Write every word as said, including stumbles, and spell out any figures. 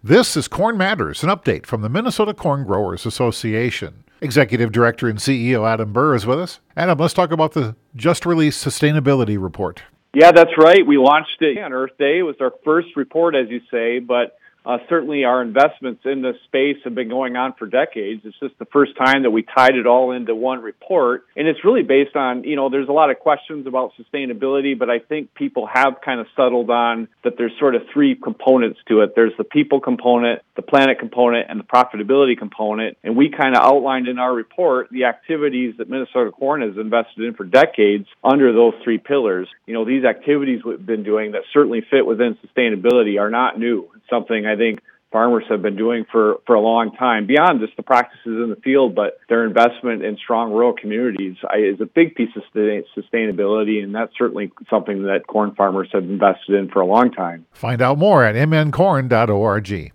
This is Corn Matters, an update from the Minnesota Corn Growers Association. Executive Director and C E O Adam Burr is with us. Adam, let's talk about the just-released sustainability report. Yeah, that's right. We launched it on Earth Day. It was our first report, as you say, but uh, certainly our investments in this space have been going on for decades. It's just the first time that we tied it all into one report. And it's really based on, you know, there's a lot of questions about sustainability, but I think people have kind of settled on that there's sort of three components to it. There's the people component, the planet component, and the profitability component. And we kind of outlined in our report the activities that Minnesota Corn has invested in for decades under those three pillars. You know, these activities we've been doing that certainly fit within sustainability are not new. It's something I think farmers have been doing for, for a long time, beyond just the practices in the field, but their investment in strong rural communities is a big piece of sustainability, and that's certainly something that corn farmers have invested in for a long time. Find out more at m n corn dot org.